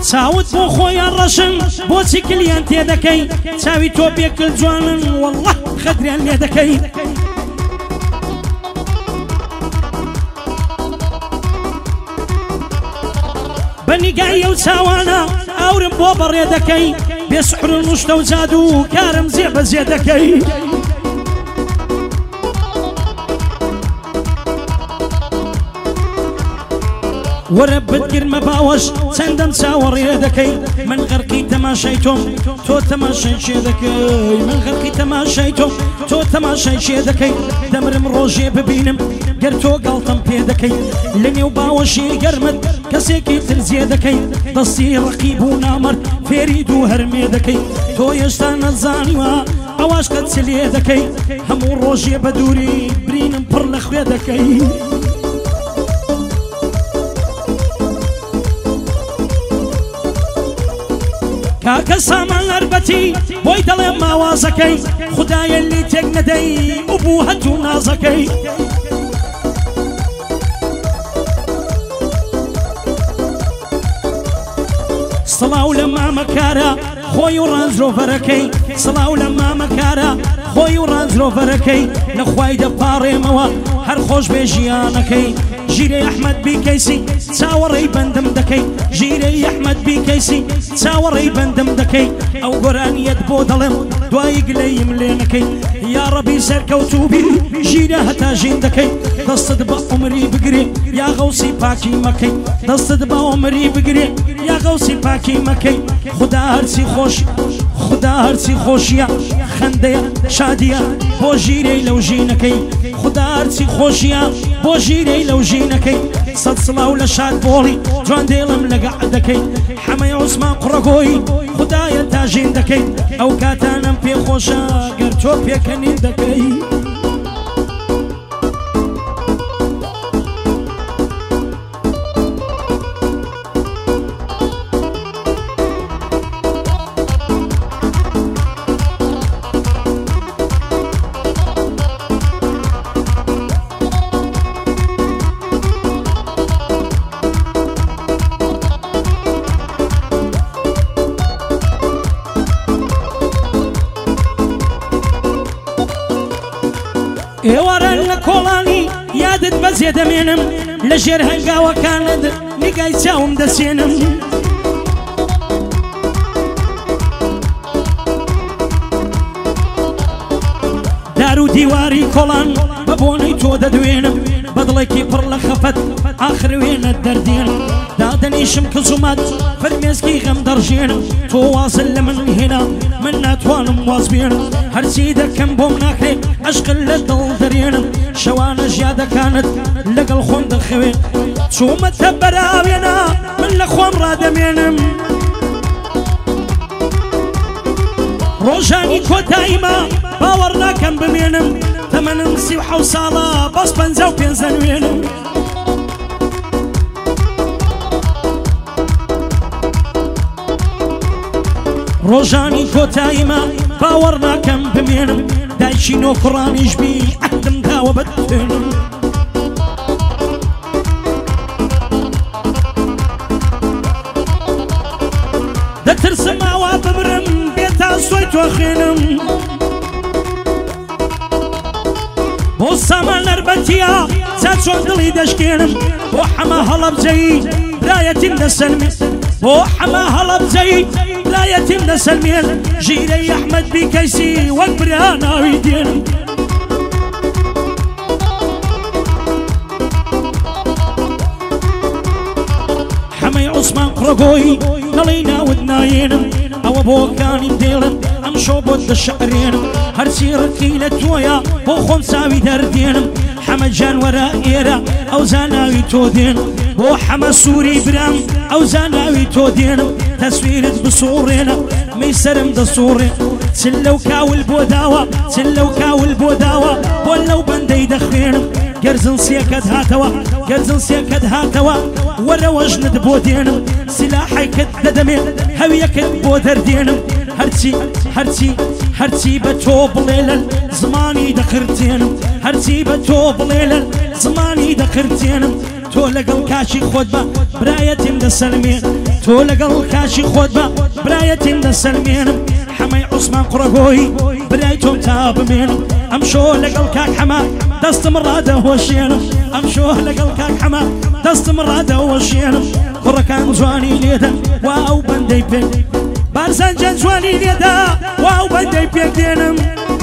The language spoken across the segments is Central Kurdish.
چاوت بۆ خۆیان ڕەشن بۆچی کلیان تێدەکەی چاوی تۆ بێکل جوانن والله خەدریان لێ دەکەی بەنیگای ئەو چاوانە ئاورم بۆ بەڕێ دەکەی بێسحر و نوشتە و جادو و کارم زێبەزێ دەکەی وەرە بتگرمە باوەش چەندەم چاوەڕێ دەکەی من غەرقی تەماشای تۆم تۆ تەماشای چێ دەکەی من غەرقی تەماشای تۆم تۆ تەماشای چێ دەکەی دەمرم ڕۆژێ ببینم گەر تۆ گاڵتەم پێ دەکەی لە نێو باوەشی گەرمت کەسێکی تر زێ دەکەی دەستی ڕەقیب و نامەرد فێری دوو هەرمێ دەکەی تۆ هێشتا نەزانیوە ئەواش کە چ لێ دەکەی هەموو ڕۆژێ بە دووری برینم پڕ لە خوێ دەکەی کاکە سامان هەربەتی بۆی دەڵێم ماوازەکەی خودایە لی تێک نەدەی و بوو هەتوو نازەکەی سڵاو لە مامەکارە خۆی و ڕانزۆڤەرەکەی سڵاو لە مامەکارە خۆی و ڕانزۆڤەرەکەی لەخوای دەپاڕێمەوە هەر خۆش بێ ژیانەکەی ژیرەی ئەحمەد بیکەیسی چاوەڕێی بەندم دەکەی ژیرەی ئەحمەد بیکەیسی چاوەڕێی بەندم دەکەی ئەو گۆرانیەت بۆ دەڵێم دوای گلەیم لێ نەکەی یا ڕەبی سەرکەوتوبی ژیرە هەتا ژین دەکەی دەستت بە عومری بگرێ یا غەوسی پاکی مەکەی دەستت بە عومری بگرێ یا غەوسی پاکی مەکەی خدا هەرچی خۆش خدا هەرچی خۆشیە خەندەیە شادیە بۆ ژیرەی لەو ژینەکەی خدا هەرچی خۆشیە بۆ ژیرەی لەو ژینەکەی سەد سڵاو لە شاد بۆڵی جوان دێڵم لەگەع دەکەی حەمەی عوسمان قوڕەگۆی خدایە تا ژین دەکەی ئەو کاتانم پێ خۆشە گەر تۆ پێکەنین دەکەی ئێواران لە کۆڵانی یادت بەجێ دەمێنم لە ژێر هەنگاوەکانت نیگای چاوم دەسێنم دار و دیواری کۆڵان بە بۆنەی تۆ دەدوێنم بەدڵێکی پڕ لە خەفەت ئاخر وێنت دەردێنم دادەنیشم کزومات فەرمێزکی غەم دەڕژێنم تۆ وازل لە من هێنا من ناتوانم واز بێنم هەرچی دەکەم بۆم ناکرێت عشقل لە دڵ دەرێنم شەوانە ژیادەکانت لەگەڵ خۆم دەخەوێن چوومەتە بەراوێنە من لە خۆم ڕادەمێنم ڕۆژانی کۆتاییمە باوەڕ ناکەم بمێنم تەمەنم 37 ساڵە بەس 55 نوێنم ڕۆژانی کۆتاییمە باوەڕ ناکەم بمێنم دایکی نۆکڕانیش بی ئەهدم داوە بەتێنم دەترسم ئاوا ببرم بێتا سۆی تۆ خوێنم بۆ سامان هەربەتیە چا چۆن دڵی دەشکێنم بۆ حەمە هەڵەبجەی برایەتیم دەسەلمێ بۆ حەمە هەڵەبجەی برایەتیم دەسەلمێن ژیرەی ئەحمەد بیکەیسی وەک برا ناوی دێنم حەمەی عوسمان قڕەگۆی دەڵی ناوت نایێنم ئەوە بۆکانی دێڵم ئەم شۆ بۆت دەشعرێنم هەرچی ڕقی لە تۆیە بۆ خۆم چاوی دەردێنم حەمە جانوەرە ئێرە ئەو زاناوی تۆ دێنم بۆ حەمە سووری برام ئەو زاناوی تۆ دێنم تەسویرت بسوڕێنە مەی سەرم دەسوڕێن چل لەو کاول بۆ داوە چل لەو کاول بۆ داوە بۆ لەو بەندەی دەخوێنم گەرزنسیەکەت هاتەوە گەرزنسیەکەت هاتەوە وەرەوەژنت بۆ دێنم سلاحەکەت دەدەمێن هەویەکەت بۆ دەردێنم هەرچی بە تۆ بڵێ لە زمانی دەخرتێنم هەرچی بە تۆ بڵێ لە زمانی دەخرتێنم تۆ لەگەڵ کاچی خۆت بە برایەتیم دەسەلمێن تۆ لەگەڵ کاشی خۆت بە برایەتیم دەسەلمێنم حەمەی عوسمان قوڕەگۆی برای تۆم تا بمێنم ئەم شۆ لەگەڵ کاک حەما دەستم ڕادەهۆشێنم ئەم شۆ لەگەڵ کاک حەما دەستم ڕادەهۆشێنم کوڕەکان جوانی لێدە وا ئەو بەندەی پێ بارزان جان جوانی لێدا وا ئەو بەندەی پێکدێنم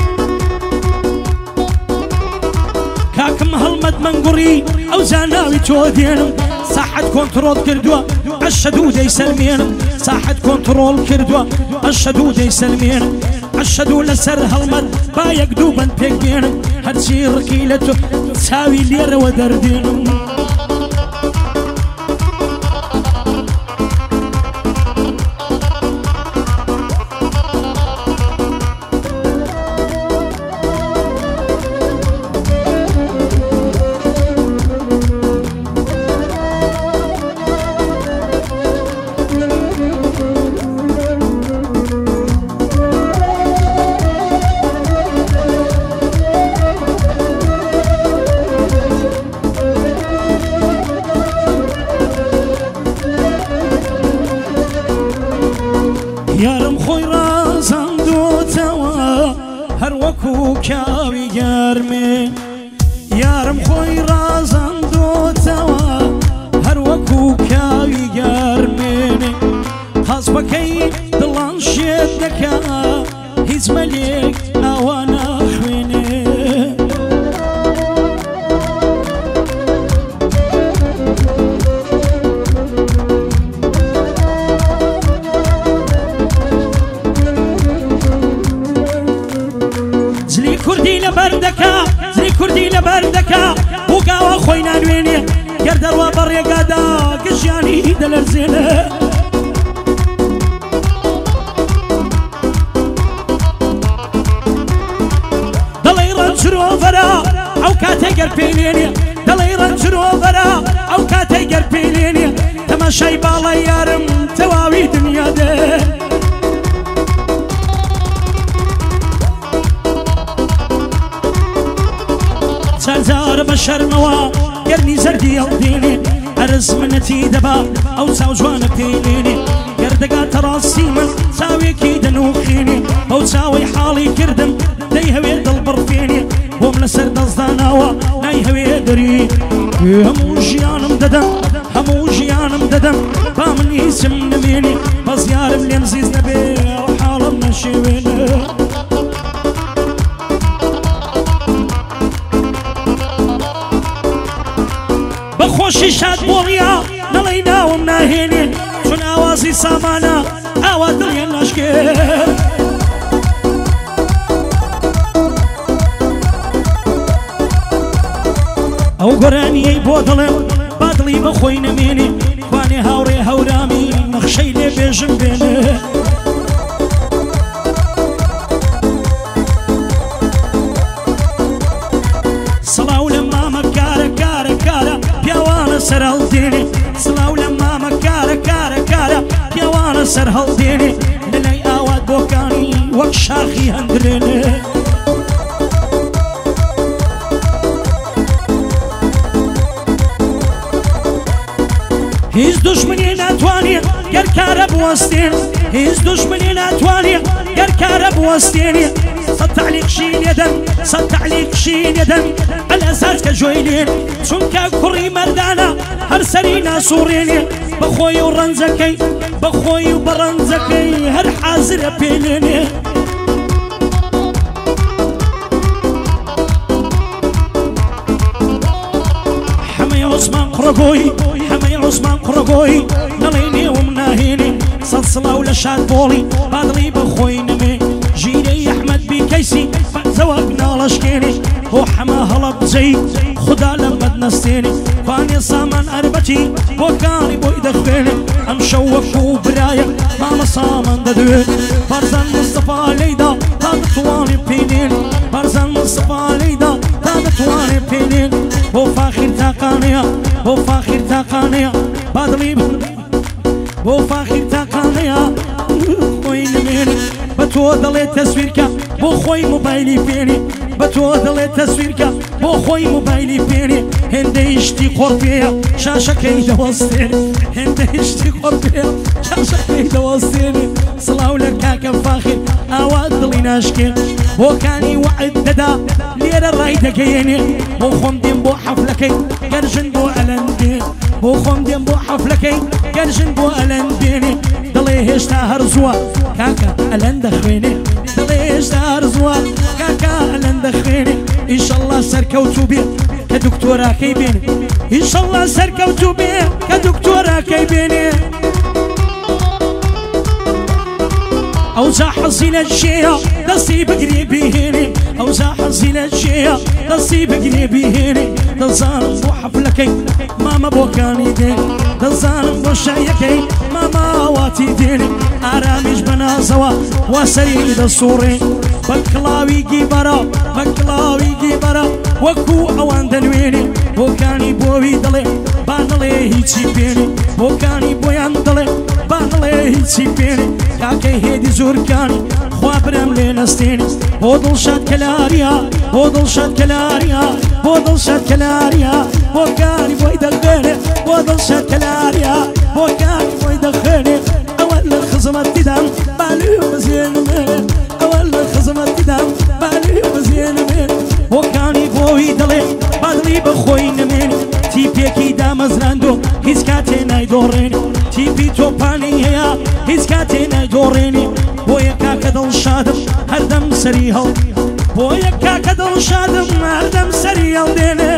کاکم هەڵمەت منگوڕی ئەو جاناوی تۆ دێنم ساحەت کۆنتڕۆڵ کردووە ئەشەدوو دەیسەلمێنم ساحەت کۆنتڕۆڵ کردووە ئەشەدوو دەیسەلمێنم ئەشەدوو لەسەر هەڵمەت با یەک دوو بەند پێک دێنم هەرچی ڕکی لە تۆ چاوی لێرەوە دەردێنم یارم خۆی ڕازاندۆتەوە هەر وەکو کاوی گەرمێ یارم خۆی ڕازاندۆتەوە هەر وەکو کاوی گەرمێنێ قەزبەکەی دڵان شێت دەکا هیچ مەلێک ئاوا ناخوێنێ کوردی لەبەر دەکا زری کوردی لەبەر دەکا بۆ گاوە خۆی نانوێنێ گەر دەڕوا بە ڕێگادا گەژیانی دەلەرزێنێ دەڵێی ڕەنجرۆڤەرە ئەو کاتێ گەر پێی لێنێ دەڵێی ڕەنجرۆڤەرە ئەو کاتێ گەر پێی لێنێ تەماشای باڵای یارم تەواوی دنیا دێ چارجارە بە شەرمەوە گەرنی زەردی هەڵدێنێ ئەرز منەتی دەبا ئەو چاو جوانە پێی لێنێ گەردەگاتە ڕاستی من چاوێکی دەنوخێنێ ئەو چاوەی حاڵی کردم دەی هەوێ دڵ بڕفێنێ بۆم لەسەر دەستداناوە نای هەوێ دەری هەموو ژیانم دەدەم هەموو ژیانم دەدەم با من هیچم نەمێنێ بەس یارم لێم زیز نەبێ ئەو حاڵم نەشێوێنێ بەخۆشی شاد بۆڵیا نەڵەی ناوم ناهێنێ چون ئاوازی سامانە ئاوا دڵیان ناشکێ ئەو گۆرانیەی بۆ دڵێم با دڵی بەخۆی نەمێنێ کوانێ هاوڕێ هەورامی نەخشەی لێ بێژم بێنێ سڵاو لە مامە کارە کارە کارە پیاوانە سەر هەڵدێنێ سڵاو لە مامە کارە کارە کارە پیاوانە سەر هەڵدێنێ لەلای ئاوات بۆکانی وەک شاخی هەندرێنێ هیچ دوژمنی ناتوانێ گەر کارە بوەستێن هیچ دوژمنی ناتوانێ گەر کارە بوەستێنێ سەد تعلیقشی لێدەن سەد تعلیقشی لێدەن ئەلەزاز کە جۆی لێن چونکە کوڕی مەردانە هەر سەری ناسوڕێنێ بەخۆی و ڕەنجەکەی بەخۆی و بەڕەنجەکەی هەر حازرە پێلێنێ حەمەی عوسمان قوڕەگۆی حەمەی عوسمان قوڕەگۆی نەڵێ نێوم ناهێنێ سەد سڵاو لە شاد بۆڵی بادڵی بەخۆی نەمێ ژیرەی ئەحمەد بیکەیسی زەوەک ناڵەشکێنێ بۆ حەمە هەڵە بجەی خدا لە بەد نەستێنێ کوانێ سامان ئەربەتی بۆ کاری بۆی دەخوێنێ ئەم شەو وەکو برایە مامە سامان دەدوێت بارزان مستەفا لەیدا تا دەتوانێ پێنێن بارزان مستەفا لەیدا تا دەتوانێ پێنێن بۆ فاخر تاقانەیە بۆ فاخر تاقانەیە بادڵی بۆ فاخر تاقانەیە خۆی نمێنێ بە تۆ دەڵێت تەسویرکە بۆ خۆی موبایلی پێنێ بە تۆ دەڵێت تەسویرکە بۆ خۆی موبایلی پێنێ هێندەی شتی خۆڕ پێیە شاشەکەی دەوەستێنێ هێندەی شتی خۆڕ پێیە عاشقی دەوەستێنێ سڵاو لە کاکە فاخر ئاوا دڵی ناشکێن بۆکانی وعد دەدا لێرە ڕای دەگەیەنێ بۆ خۆم دێم بۆ حەفلەکەی گەرژن بۆ ئەلەندێن بۆ خۆم دێم بۆ حەفلەکەی گەرژن بۆ ئەلەندێنێ دڵێ هێشتا هەرزووە کاکە ئەلەندە خوێنێ دڵێ هێشتا هەرزووە کاکە ئەلەندە خوێنێ ئینشەڵڵا سەرکەوتوو بێ کە دکتۆراکەی بێنێ ئینشەڵڵا سەرکەوتوو بێ کە دکتۆراکەی بێنێ ئەوجا حەزینە چێە دەستی بگرێ بهێنێ ئەوجا حەزینە چێە دەستی بگرێ بهێنێ دەزانم بۆ حەفلەکەی مامە بۆکانی دێن دەزانم بۆ شایەکەی مامە ئاواتی دێنێ ئارامیش بەنازەوە وا سەری دەسوڕێن بە کڵاوی گیبەرە بە کڵاوی گیبەرە وەکو ئەوان دەنوێنێ بۆکانی بۆوی دەڵێ با دەڵێ هیچی پێنێ بۆکانی بۆیان دەڵێ با دەڵێ هیچی پێنێ کاکەی هێدی زۆرکانی خوا برەم لێ نەستێنێ بۆ دڵشاد کەلاریە بۆ دڵشاد کەلاریە بۆ دڵشاد کەلاریە بۆکانی بۆی دەخوێنێ بۆ دڵشاد کەلاریە بۆکانی بۆی دەخوێنێ ئەوە لە خزمەتیدام بالی بزێنمێ ئەوە لە خزمەتیدام بالی بزێنمێ بۆکانی بۆی دەڵێ بادڵی بەخۆی نمێنێ تیپێکی دامەزراندۆ هیچ کاتێ نایدۆڕێنێ تیپی تۆپانی هەیە هیچ کاتێ نایدۆڕێنێ بۆ یەکا کە دڵشادم هەردەم سەری هەڵ بۆ یەکا کە دڵشادم هەردەم سەری هەڵدێنێ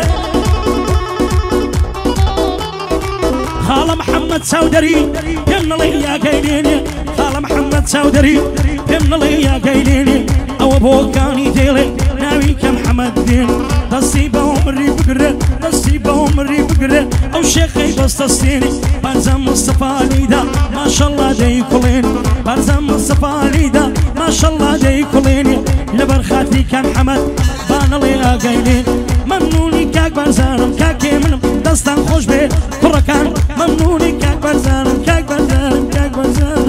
خاڵە محەممەد چاودەری پێم نڵێ یاگەیلێنێ خاڵە محەممەد چاودەری پێم نڵێ یاگەیلێنێ ئەوە بۆکانی دێڵێ ناوی کە محەممەد دێن دەستی بە عمری بگرێ دەستی بە عمری بگرێ ئەو شێخەی بەستەستێنێ بارزان مستەفالیدا ماشەڵڵا دەی کوڵێن بارزان مستەفالیدا ماشەڵڵا دەی کوڵێنێ لەبەر خاتری کە محەممەد با نڵێ ئاگەیلێن مەمنونی کاک بارزانم کاکێ منم دەستان خۆش بێ کوڕەکان مەمنونی کاک بارزانم کاک بارزانم کاک بارزانم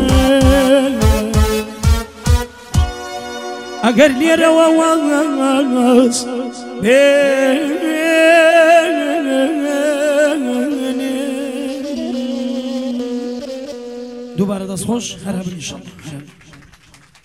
ئەگەر لێرەوە واز دووبارە دەست خۆش هەر هەبن ئینشەڵڵا